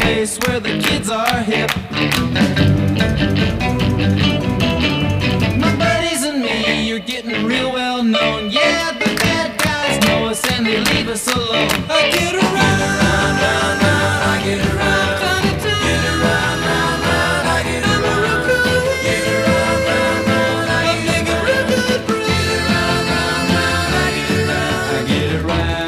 place where the kids are hip. My buddies and me, you're getting real well known. Yeah, the bad guys know us and they leave us alone. I get around, round, round, round, I get around. Get around, round, round, I get around. Get around, round, round, I get around. Get around, round, round, I get around. I get around.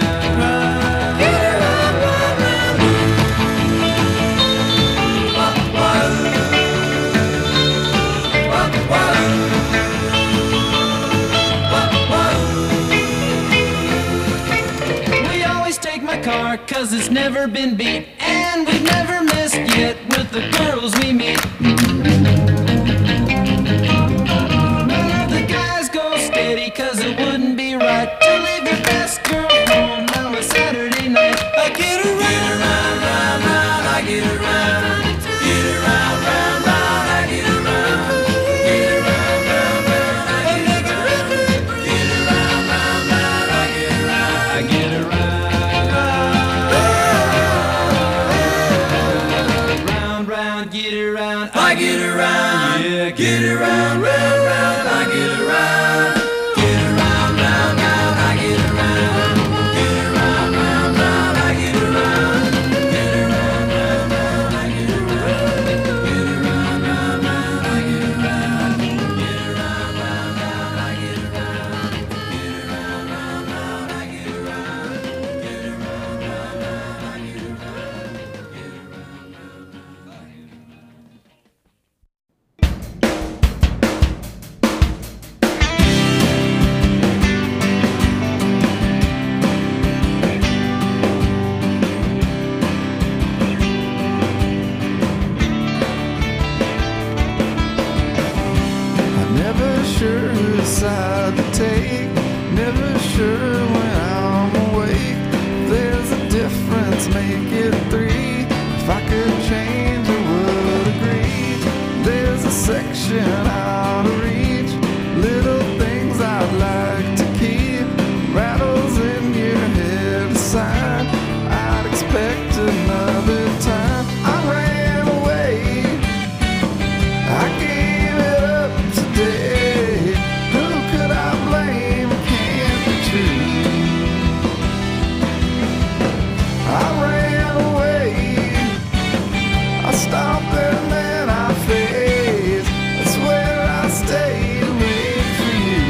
Car, 'cause it's never been beat, and we've never missed yet with the girls we meet. None of the guys go steady, 'cause it wouldn't be right to leave your best girl home on a Saturday night. I get around, round, round, round, I get around. Get around, round, round, I get around. Get around, round, round, I get around. Get around, round, round, I get around. I get around. Get around, I get around, yeah, get around, round, round, I get around. Get around, round, round, I get around. Get around, round, round, I get around. Get around, round, round, I get around. Get around, round, round, I get around. Get around, round, round, I get around. Get around, round, round, I get around. Get around, round, round, I get around. Sure whose side to take, never sure when I'm awake. There's a difference, make it three. If I could change, I would agree. There's a section out of reach, little things I'd like to keep. Rattles in your head aside, I'd expect another time. I ran away, I gave it up today. I ran away, I stopped and then I faced. That's where I stayed away for you.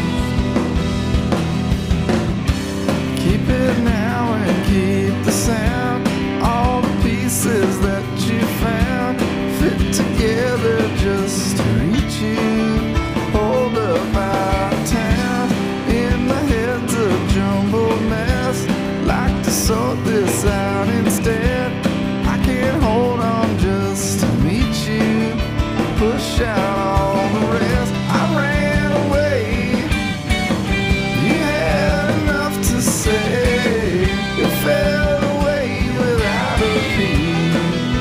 Keep it now and keep the sound. All the pieces that you found fit together just to reach you. Hold up out of town, in my head's a jumbled mess. Like to sort this out instead. I can't hold on just to meet you. Push out all the rest. I ran away. You had enough to say. You fell away without a peep.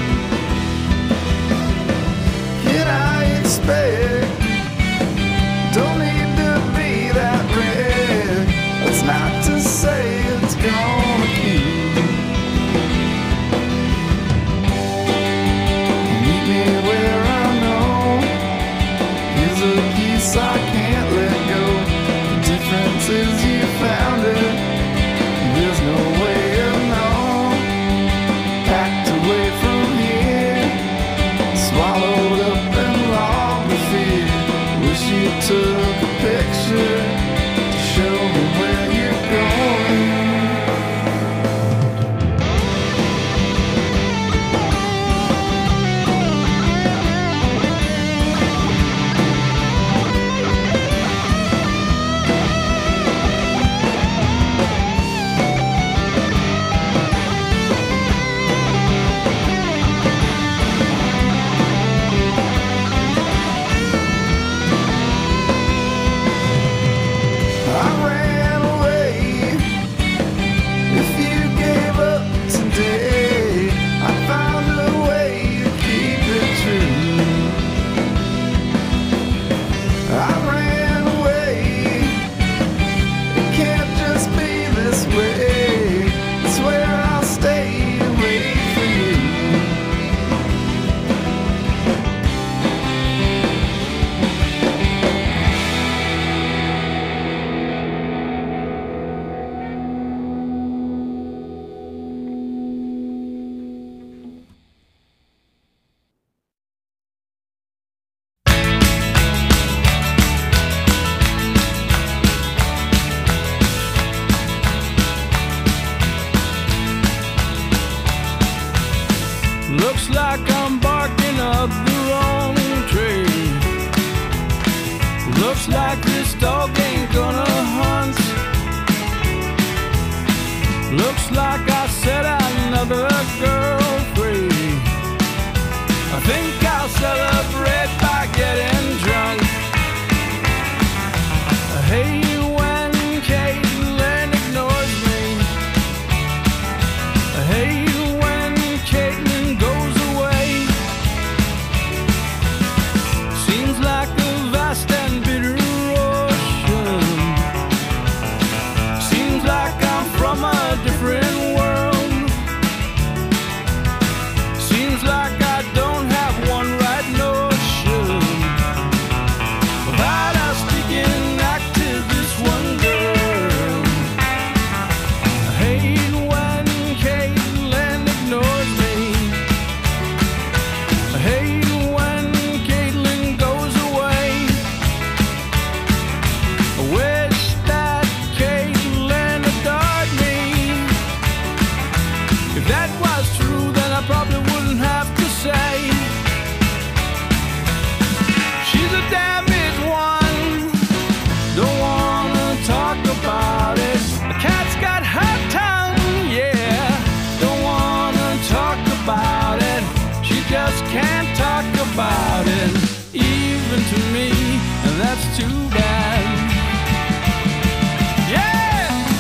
Looks like I'm barking up the wrong tree. Looks like this dog ain't gonna hunt. Looks like I set another girl free. I think I'll celebrate by getting drunk. I hate when Caitlin ignores me. I hate when Caitlin goes away. Seems like a vast and bitter ocean. Seems like I'm from a different world. Seems like I don't have one right notion about how sticking active this one girl. I hate when Caitlin ignores me. I hate when Caitlin goes away. I wish that Caitlin adored me. If that was true, then I probably wouldn't have to say she's a damaged one. Don't wanna talk about it. The cat's got her tongue, yeah. Don't wanna talk about it. She just can't talk about it, even to me, and that's too bad. Yeah!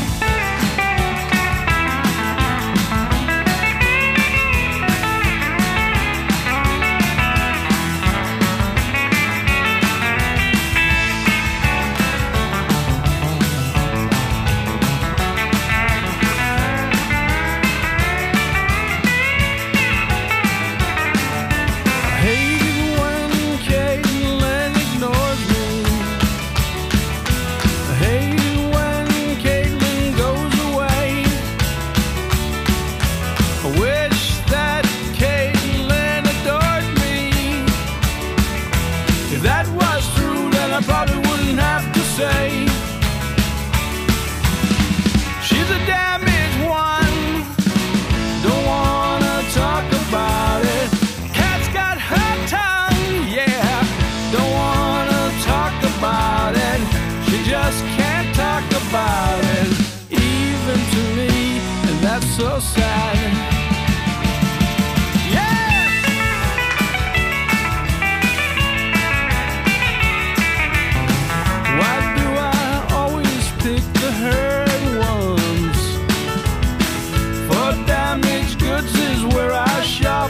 I hate when Caitlin ignores me. I hate when Caitlin goes away. I wish that Caitlin adored me. If that was true, then I probably wouldn't have to say she's a damaged one. Don't wanna talk about it. Cat's got her tongue, yeah. Don't wanna talk about it. She just can't talk about it, even to me, and that's so sad. Yeah! Why do I always pick the hurt ones? For damaged goods is where I shop.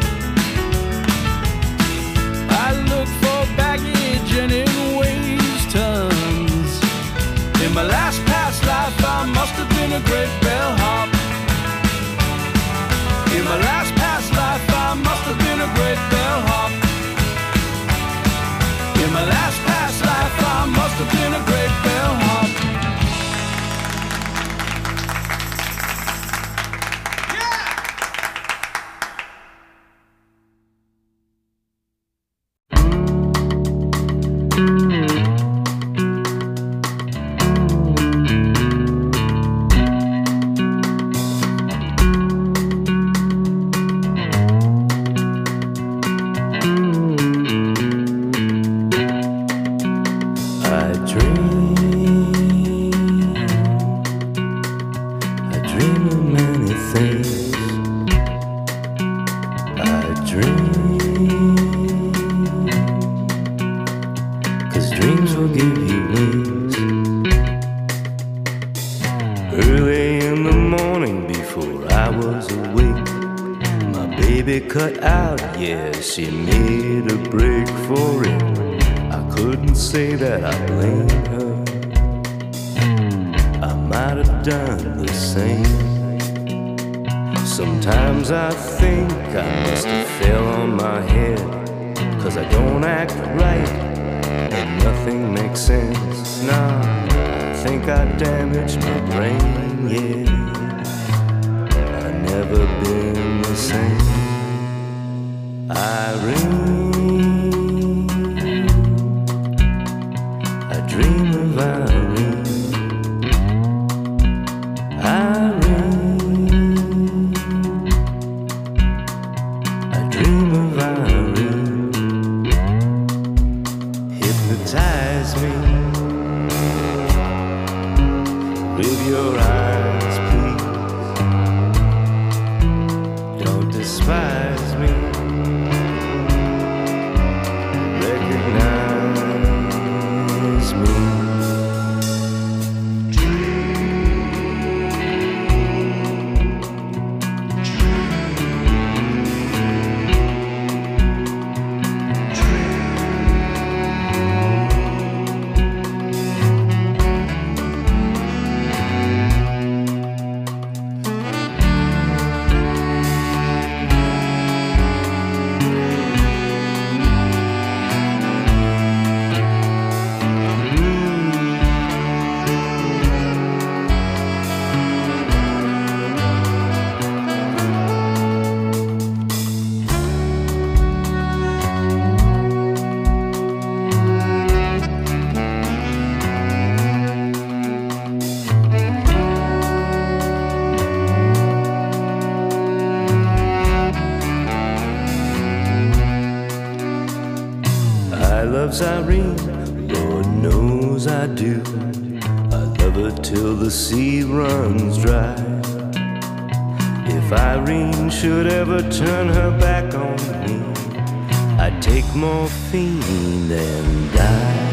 I look for baggage and it weighs tons. In my last past life, I must have been a great bellhop. In my last past life, I must have been a great bellhop. In my last past life, I must have been a great bellhop. I dream of many things. I dream, 'cause dreams will give you wings. Early in the morning before I was awake, my baby cut out, yeah, she made a break for it. I couldn't say that I blamed her. I might have done the same. Sometimes I think I must have fell on my head, 'cause I don't act right and nothing makes sense. Nah, I think I damaged my brain, yeah. I've never been the same. I dream of Irene. despise me. Recognize me. I love Irene, Lord knows I do. I love her till the sea runs dry. If Irene should ever turn her back on me, I'd take morphine and die.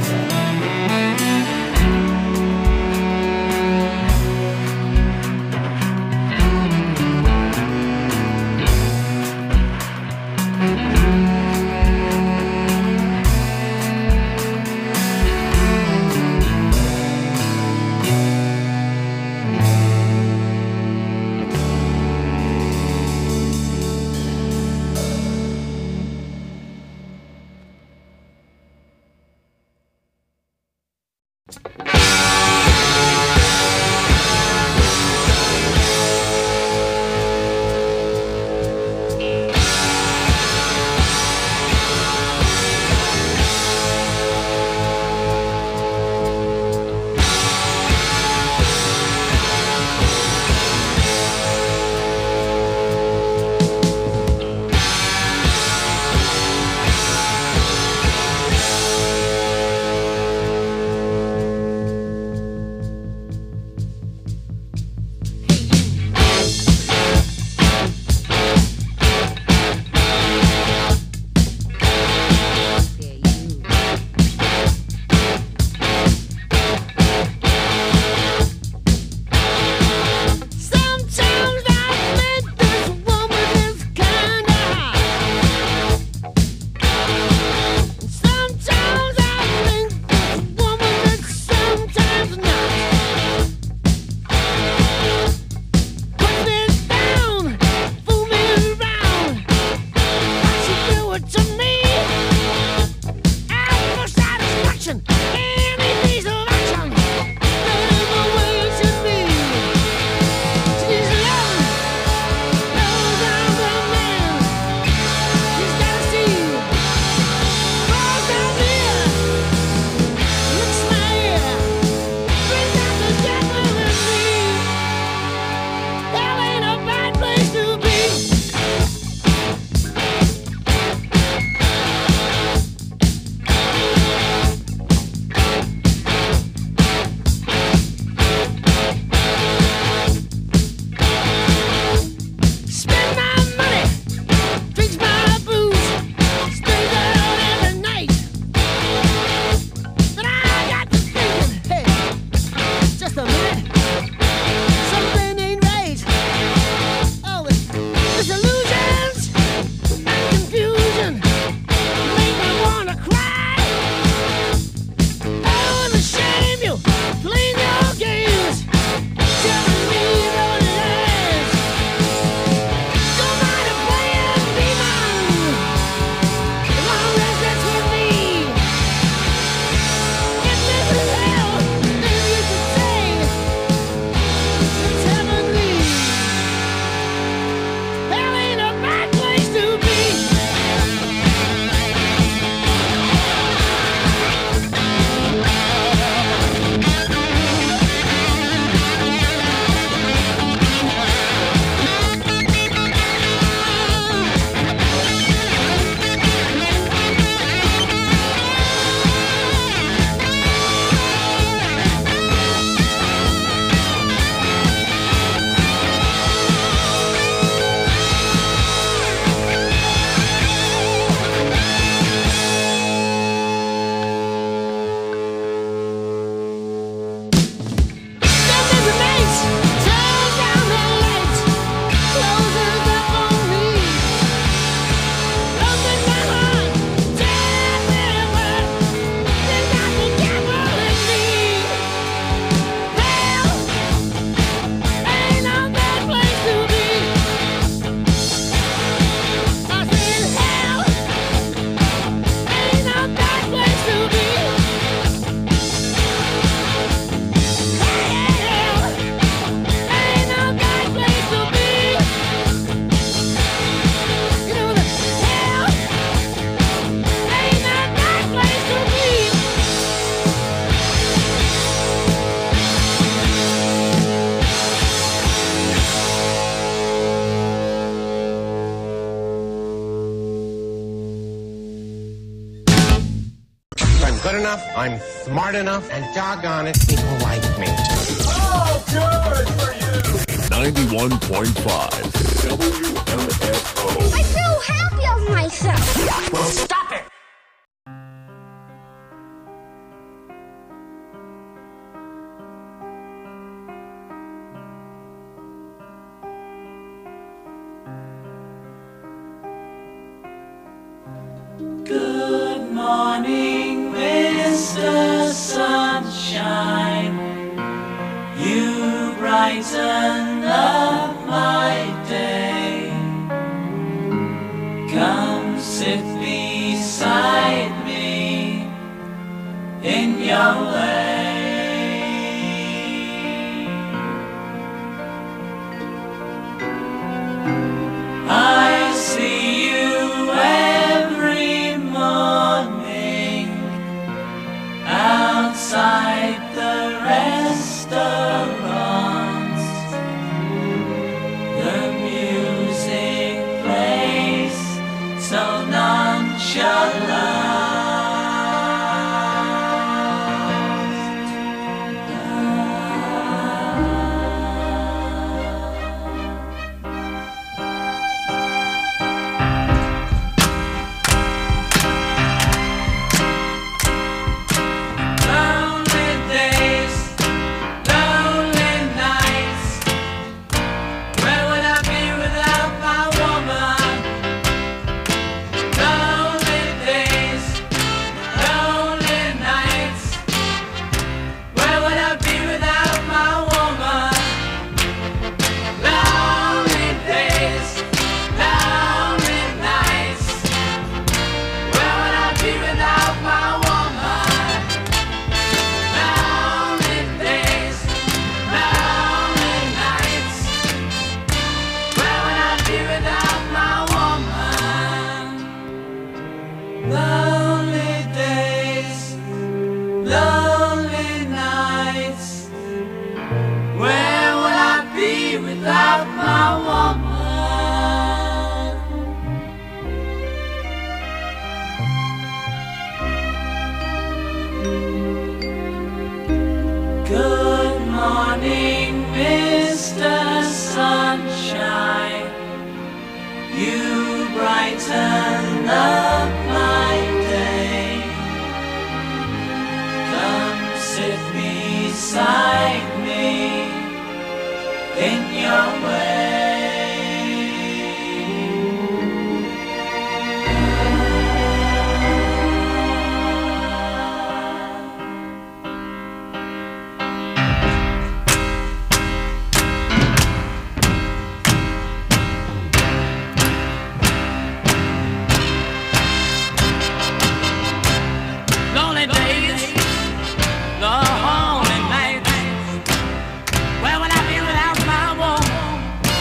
good enough, I'm smart enough, and doggone it, people like me. Oh, good for you! 91.5 WMFO. I'm so happy of myself. Well, stop it! Good morning, Mr. Sunshine. You brighten up my day. Come sit beside me in your way. I see you every morning outside the restaurants. The music plays so nonchalant. Lonely days, lonely nights. Where would I be without my woman? Lonely days, lonely nights. Where would I be without my woman? Lonely days, lonely nights. Where would I be without my woman? Lonely days, lonely nights. Where would I be without my woman? Lonely days, lonely nights. Where would I be without my woman? Good morning, Mr. Sunshine. You brighten up my day. Come sit beside me in your way. Lonely days, lonely nights. Where would I be without my woman?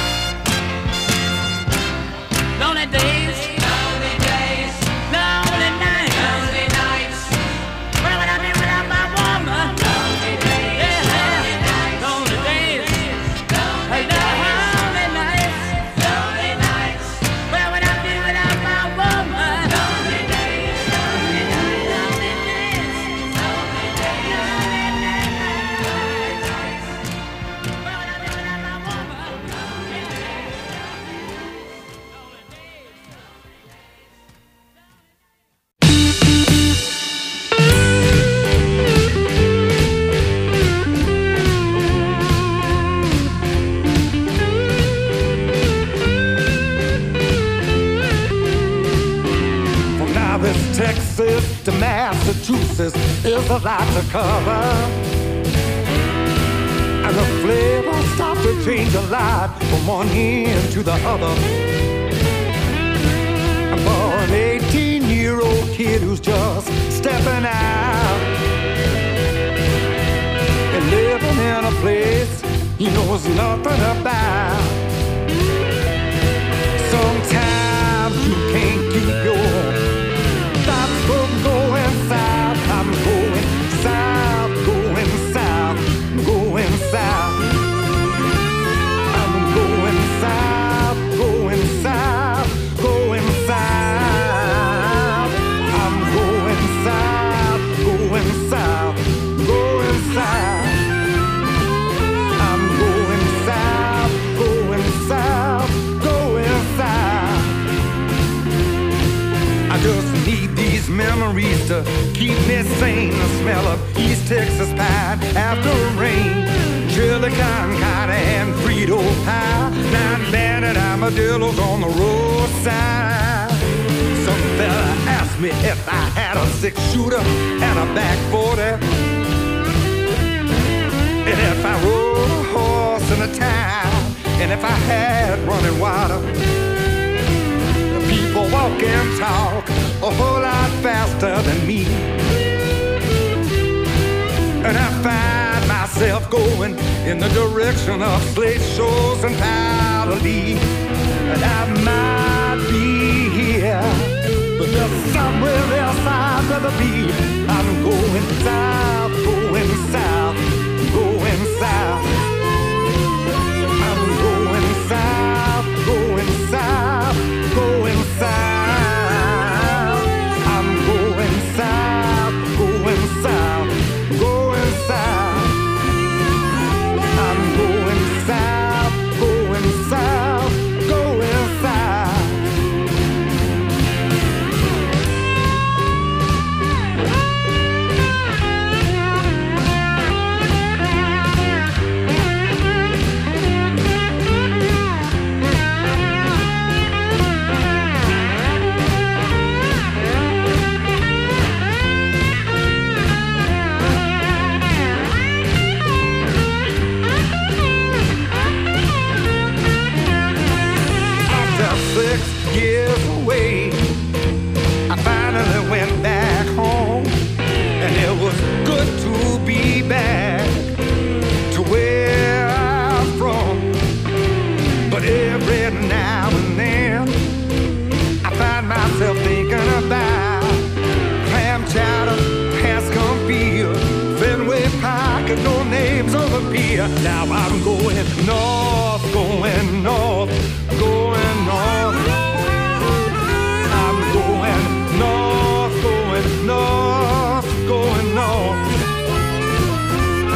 Lonely days, lonely days, lonely nights, lonely nights. Where would I be without my woman? Lonely days, lonely nights, lonely days, lonely nights, lonely nights. Where would I be without my woman? Lonely days, lonely nights, lonely days, lonely days, lonely nights. Where would I be without my woman? Lonely days, lonely From now this Texas to Massachusetts is a lot to cover. And the flavor starts to change a lot from one end to the other. And for an 18-year-old kid who's just stepping out and living in a place he knows nothing about, sometimes you can't keep your thoughts from going south. I'm going south, going south, going south. I'm going south, going south, going south. I'm going south, going need these memories to keep me sane. The smell of East Texas pie after rain, chili con carne and Frito pie, 9-banded armadillos on the roadside. Some fella asked me if I had a 6-shooter and a back 40, and if I rode a horse in a town, and if I had running water. People walk and talk a whole lot faster than me, and I find myself going in the direction of slate shows and powder leaf. And I might be here, but there's somewhere else I'd rather be. I'm going south, going south, going south. I'm going south, going south, going south. I'm going south, going south, going south. I'm going south, going south, going south. After 6 years away, I finally went back home, and it was good to be back to where I'm from. But every now and then I find myself thinking about clam chowder, Hanscom Field, Fenway Park, and no names on the pier. Now I'm going north, going north, going north. I'm going north, going north, going north.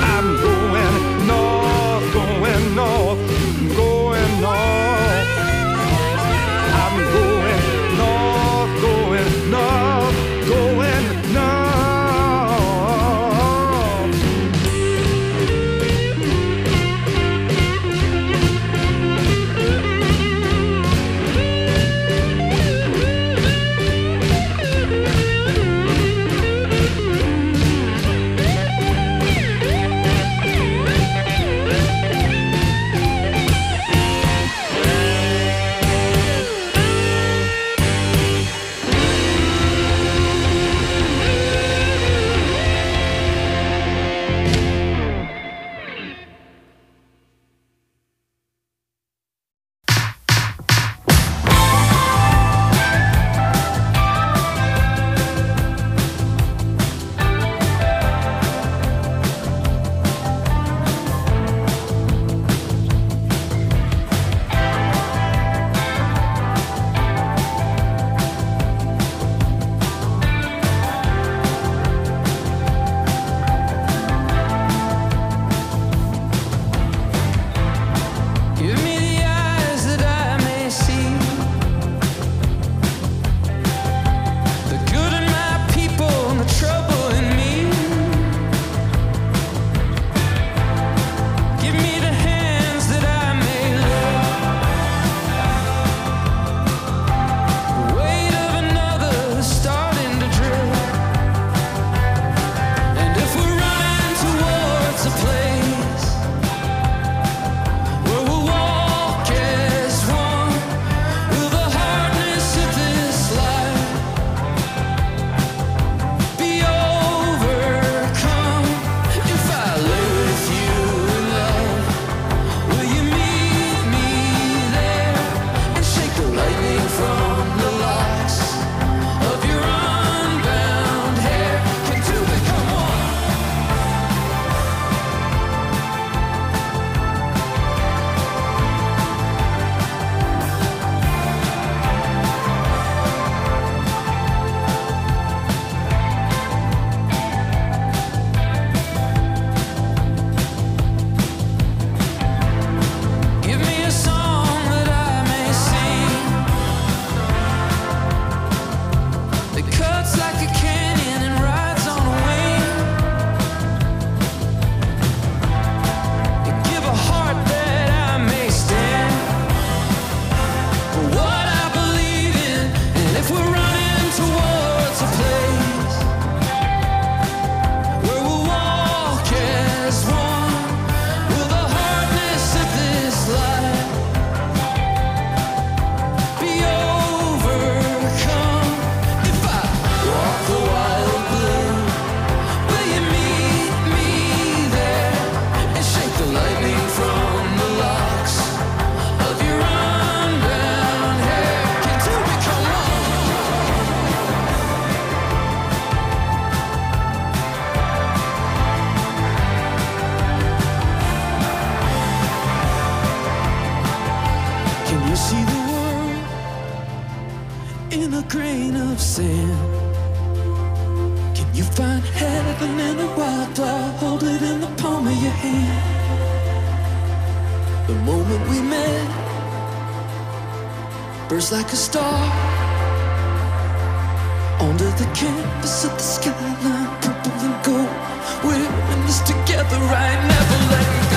in a grain of sand? Can you find heaven in a wildflower? Hold it in the palm of your hand. The moment we met burst like a star onto the canvas of the skyline, purple and gold. We're in this together, right? Never let go.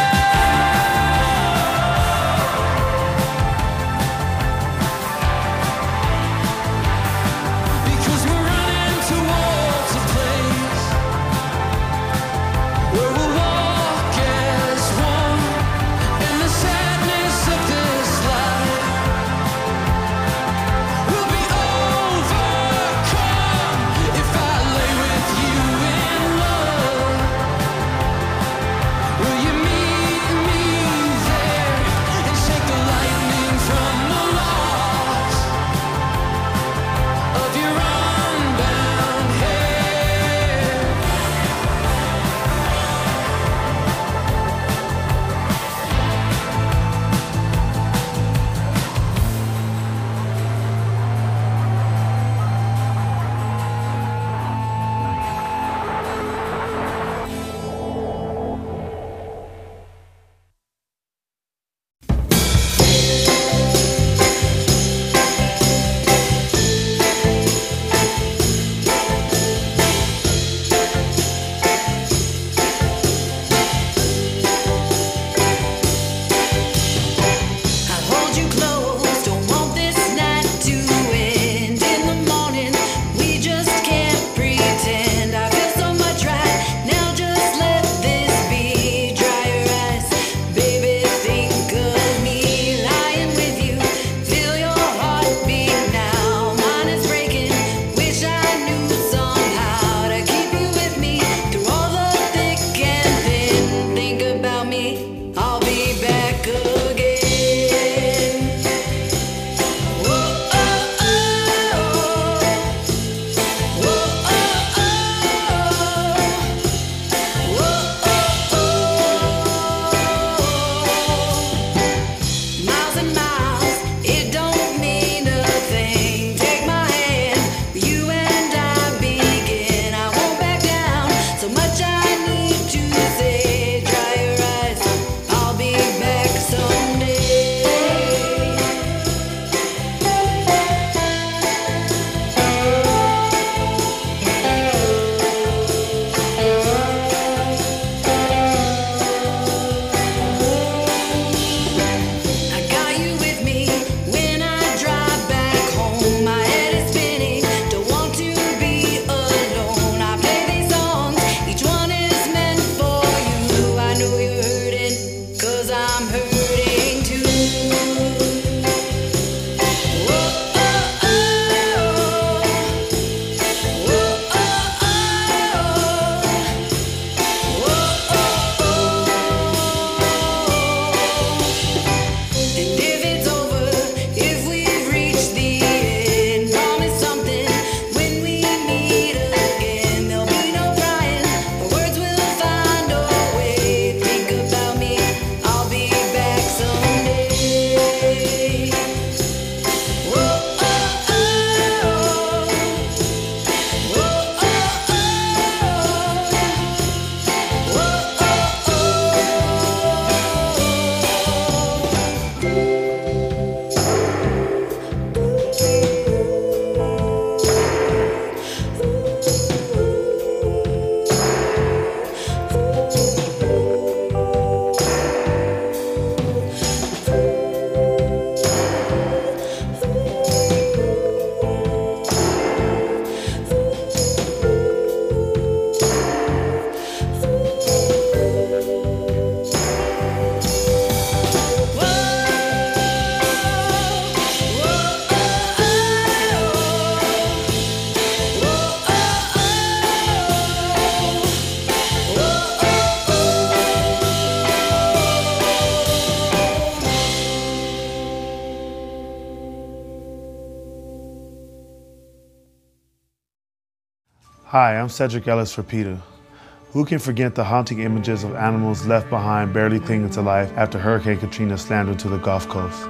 Hi, I'm Cedric Ellis for PETA. Who can forget the haunting images of animals left behind barely clinging to life after Hurricane Katrina slammed into the Gulf Coast?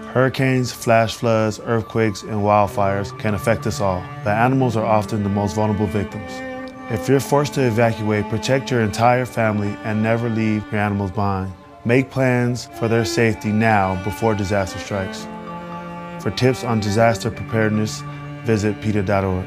Hurricanes, flash floods, earthquakes, and wildfires can affect us all, but animals are often the most vulnerable victims. If you're forced to evacuate, protect your entire family and never leave your animals behind. Make plans for their safety now before disaster strikes. For tips on disaster preparedness, visit PETA.org.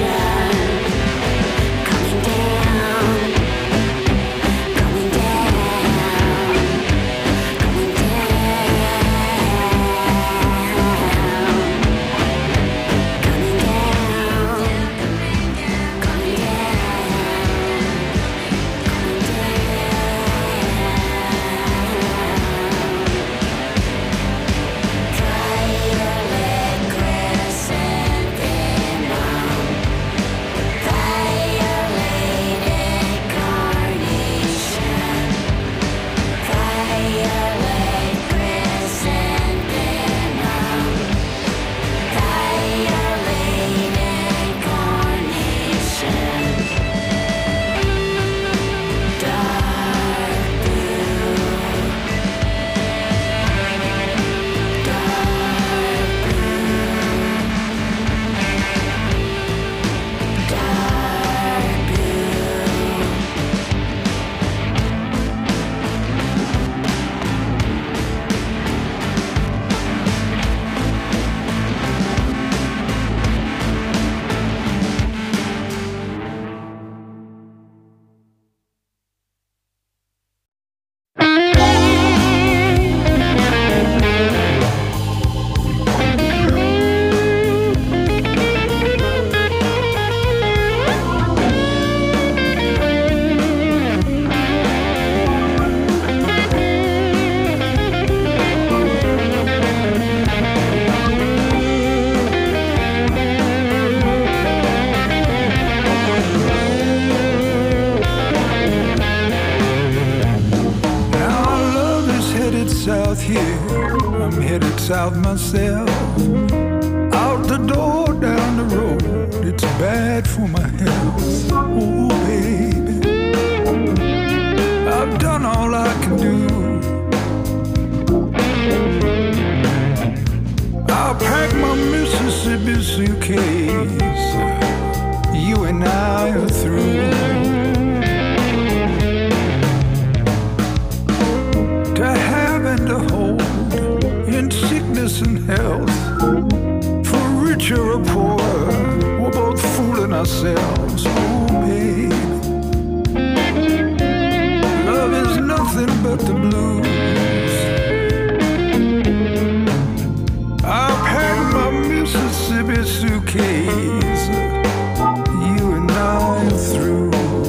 South myself, out the door, down the road, it's bad for my health. Oh baby, I've done all I can do. I'll pack my Mississippi suitcase, you and I are through. To have and to hold, in sickness and health, for richer or poorer, we're both fooling ourselves. Oh babe, love is nothing but the blues. I'll pack my Mississippi suitcase, you and I are through.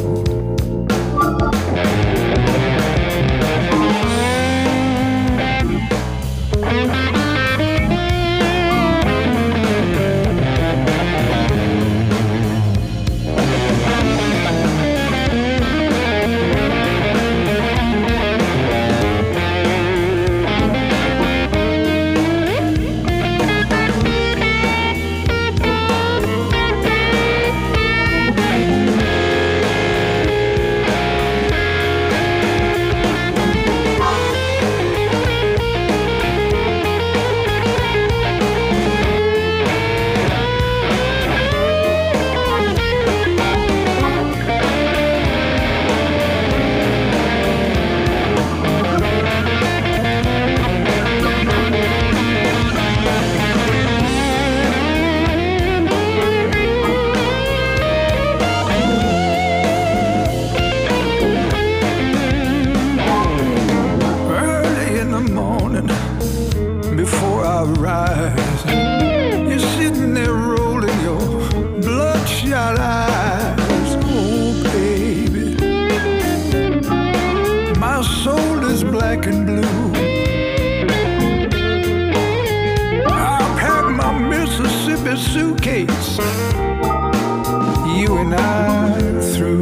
Suitcase, you and I are through.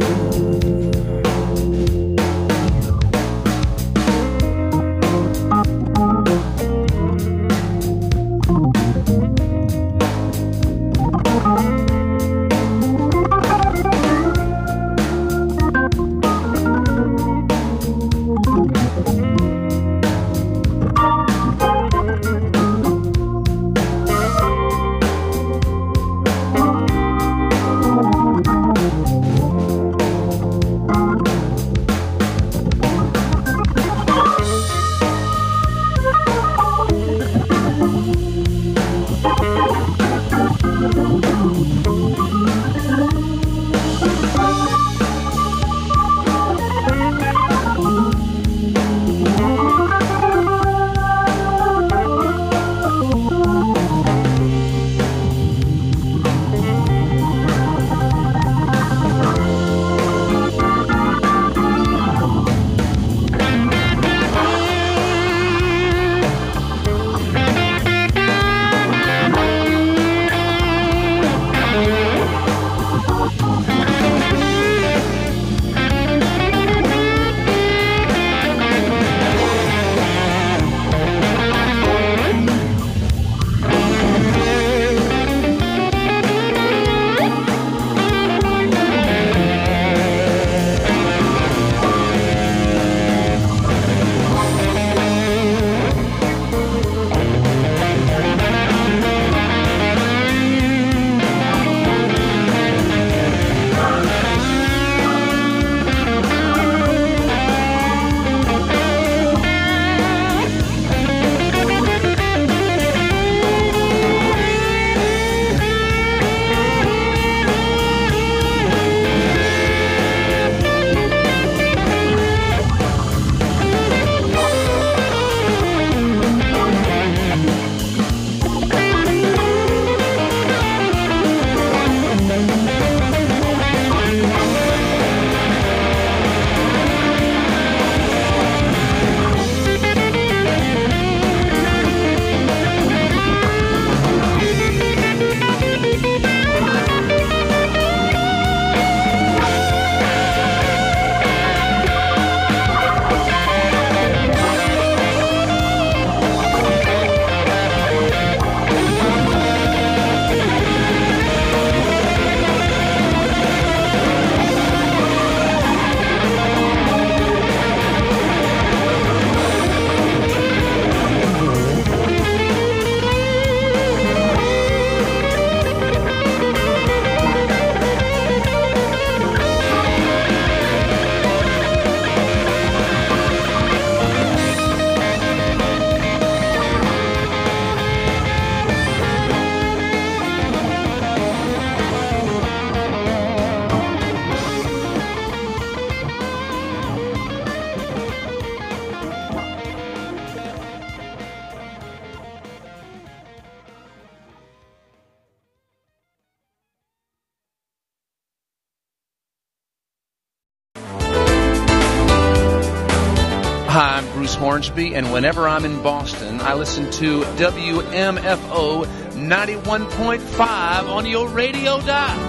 East Hornsby, and whenever I'm in Boston, I listen to WMFO 91.5 on your radio dial.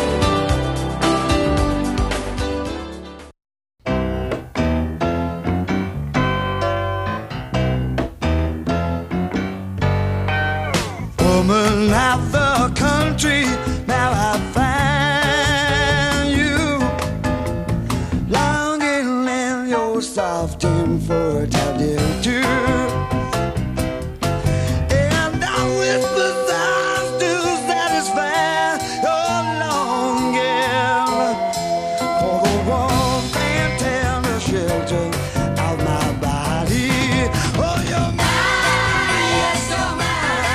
Woman of the country, now I find you longing in your soft and fertile too. And I whisper sighs to satisfy your longing for the warmth and tender shelter of my body. Oh, you're mine, yes, you're mine.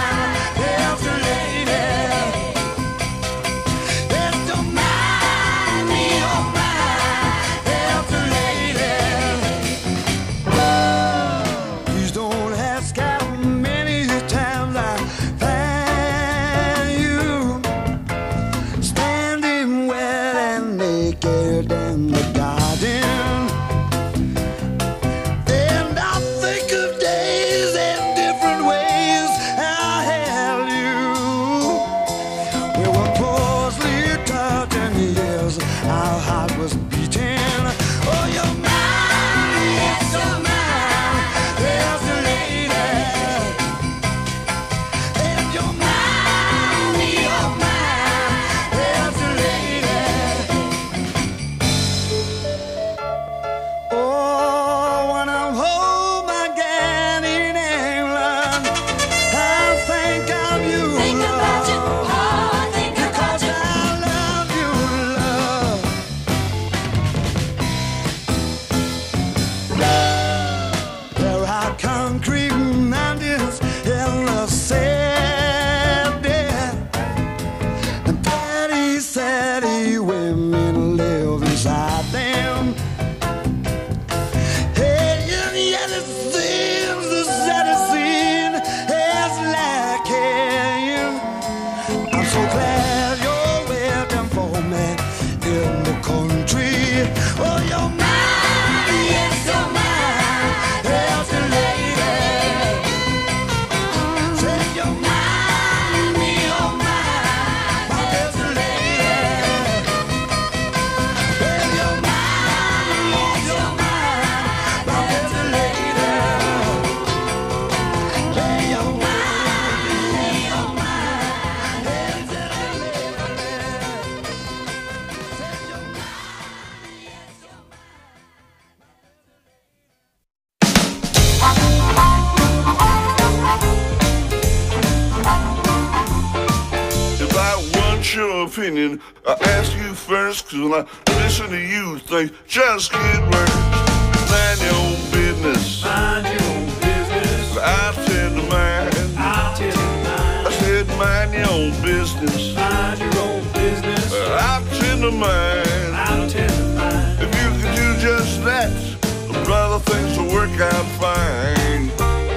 Opinion, I ask you first, cause when I listen to you, things just get worse. Mind your own business. Mind your own business. I'll tend to mine. I'll tend to mine. I said mind your own business. Mind your own business. I'll tend to mine. I'll tend to mine. If you could do just that, brother, things will work out fine.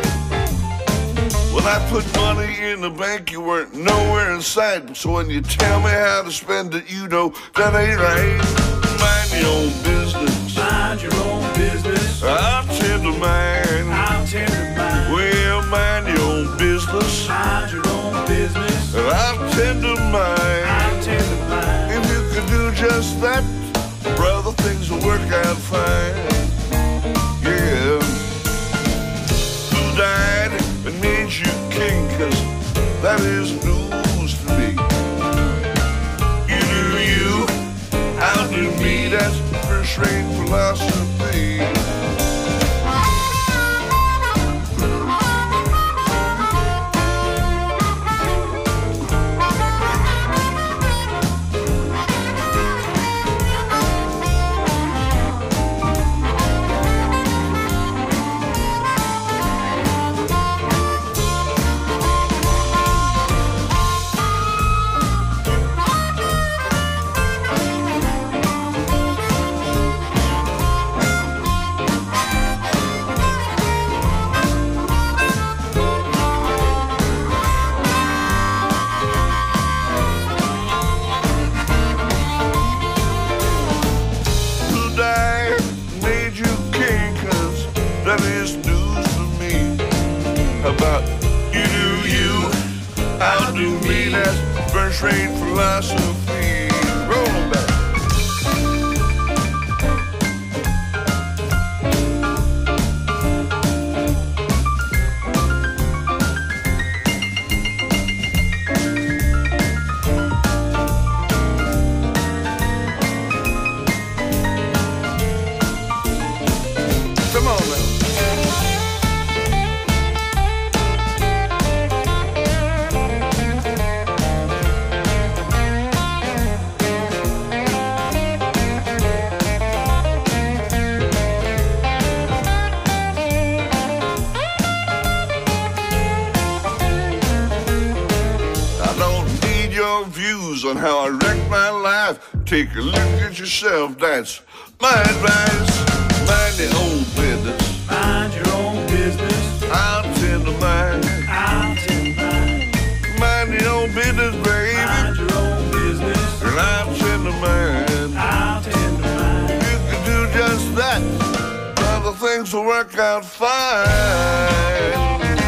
When I put money in the bank, you weren't nowhere in sight. So when you tell me how to spend it, you know that ain't right. Mind your own business. Mind your own business. I'll tend to mine. I'll tend to mine. Well, mind your own business. Mind your own business. I'll tend to mine. I'll tend to mine. If you could do just that, brother, things will work out fine. Yeah. Who died and made you king? 'Cause that is news to me. You do you, I'll do me. That's first-rate philosophy. first-rate philosophy. Roll 'em back. Come on now. I don't need your views on how I wrecked my life. Take a look at yourself, that's my advice. Mind your own business. Mind your own business. I'll tend to mine. I'll tend mine. Mind your own business, baby. Mind your own business. And I'll tend to mine. I'll tend to mine. You can do just that. Other things will work out fine.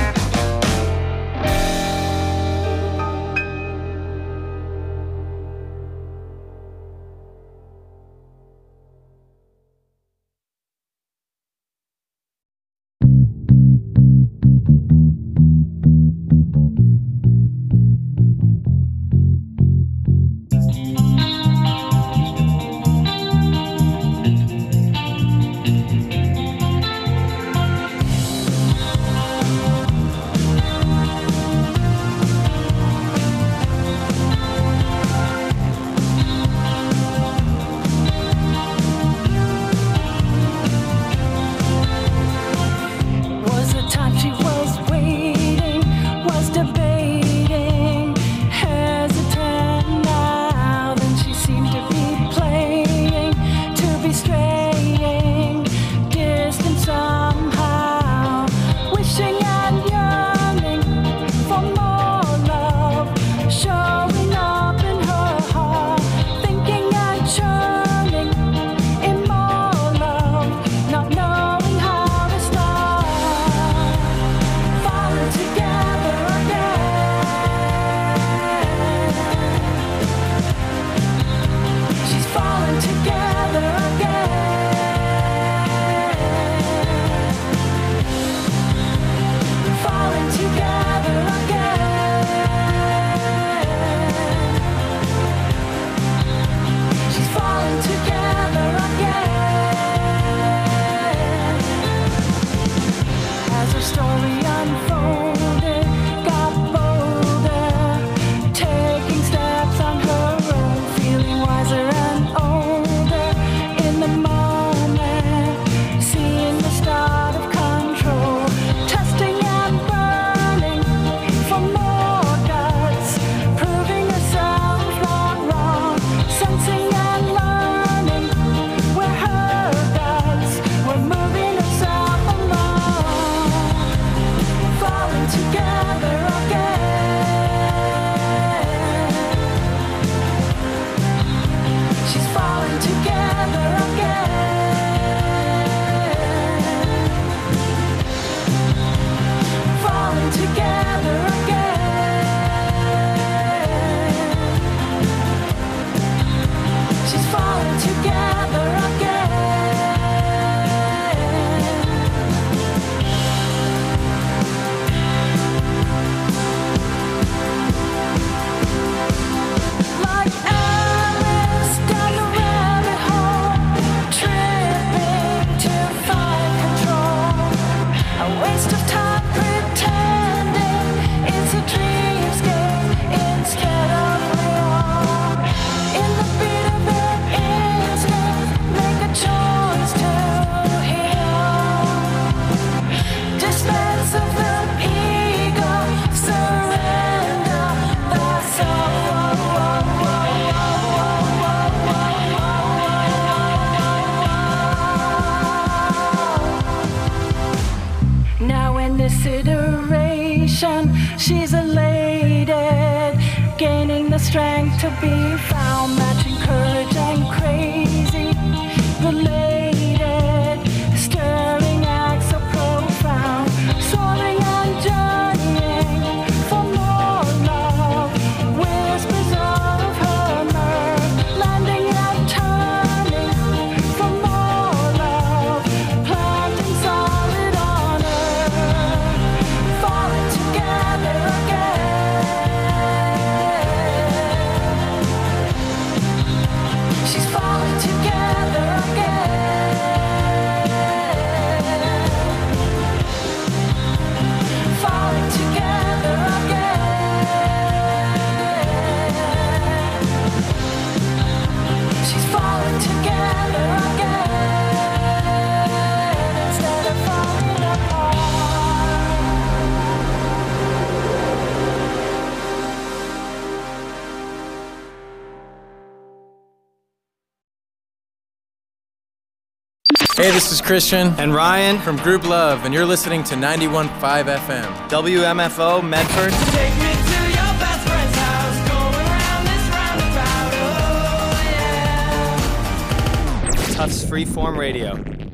Was the time she was waiting, was debating, hesitant now. Then she seemed to be playing, to be straying, distant somehow, wishing and yearning for more love, showing up in her heart, thinking and churning in more love, not knowing how to start, falling together again. She's falling together again. Falling together again. She's falling together again. As her story unfolded, got bolder, taking steps on her own, feeling wiser and older in the moment, seeing the start of control, testing and burning for more guts, proving herself not wrong, sensing and learning where her guts were moving herself along, falling together again. She's falling together again. Falling together again. She's falling together again. Like Alice down the rabbit hole, tripping to find control. A waste of time pretending it's a dreamscape instead of real. In the beat of an instant, make a choice to heal. Dispense of the ego, surrender the soul. Now in this iteration, she's elated, gaining the strength to be found, matching courage and crazy, related, stirring acts so profound, soaring and journeying for more love, whispers Hey, this is Christian and Ryan from Group Love, and you're listening to 91.5 FM. WMFO, Medford. Take me to your best friend's house, going round this roundabout, oh yeah. Tufts Freeform Radio.